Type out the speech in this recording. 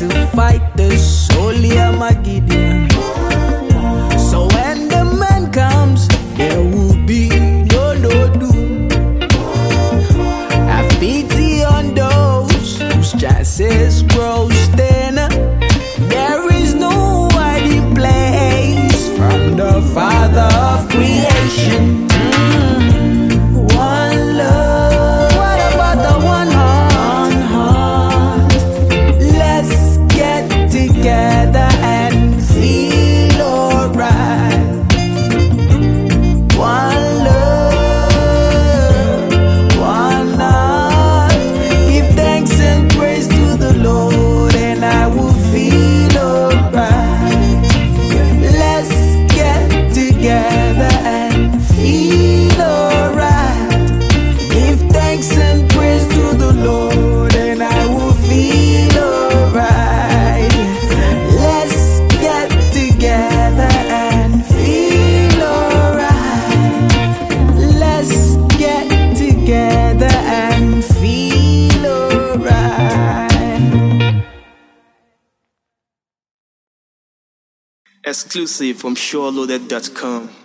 to fight the solely Armageddon. So when the man comes, there will be no doom. Have pity on those whose chances grow thinner. There is no hiding place from the Father of creation. One love. What about the one heart? Let's get together and feel alright. One love, one heart. Give thanks and praise to the Lord, and I will feel alright. Let's get together and feel alright. Give thanks and praise to the Lord, and I will feel alright. Let's get together and feel alright. Let's get together and feel alright. Exclusive from SureLoaded.com.